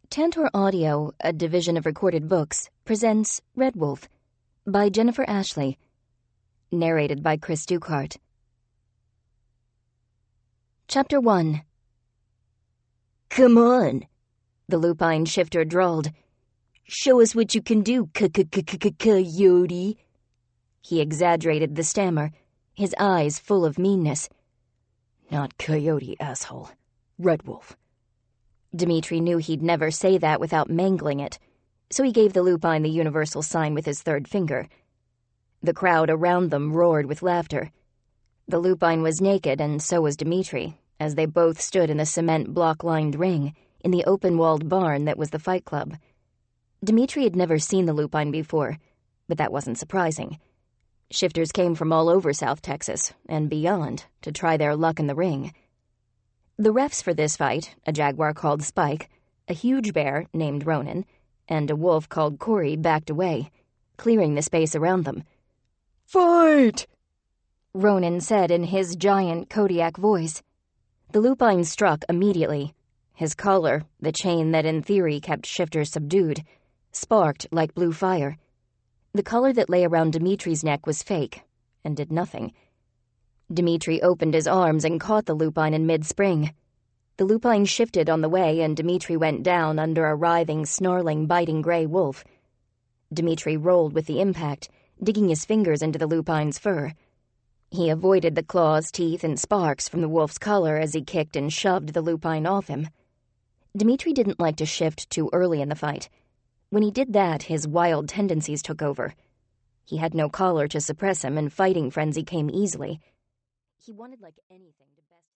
Tantor Audio, a division of Recorded Books, presents Red Wolf by Jennifer Ashley. Narrated by Chris Ducart. Chapter 1. "Come on," the lupine shifter drawled. "Show us what you can do, coyote." He exaggerated the stammer, his eyes full of meanness. "Not coyote, asshole. Red Wolf." Dimitri knew he'd never say that without mangling it, so he gave the lupine the universal sign with his third finger. The crowd around them roared with laughter. The lupine was naked, and so was Dimitri, as they both stood in the cement block-lined ring in the open-walled barn that was the Fight Club. Dimitri had never seen the lupine before, but that wasn't surprising. Shifters came from all over South Texas and beyond to try their luck in the ring. The refs for this fight, a jaguar called Spike, a huge bear named Ronan, and a wolf called Corey, backed away, clearing the space around them. "Fight!" Ronan said in his giant Kodiak voice. The lupine struck immediately. His collar, the chain that in theory kept Shifters subdued, sparked like blue fire. The collar that lay around Dimitri's neck was fake, and did nothing. Dimitri opened his arms and caught the lupine in mid-spring. The lupine shifted on the way, and Dimitri went down under a writhing, snarling, biting gray wolf. Dimitri rolled with the impact, digging his fingers into the lupine's fur. He avoided the claws, teeth, and sparks from the wolf's collar as he kicked and shoved the lupine off him. Dimitri didn't like to shift too early in the fight. When he did that, his wild tendencies took over. He had no collar to suppress him, and fighting frenzy came easily. He wanted like anything to best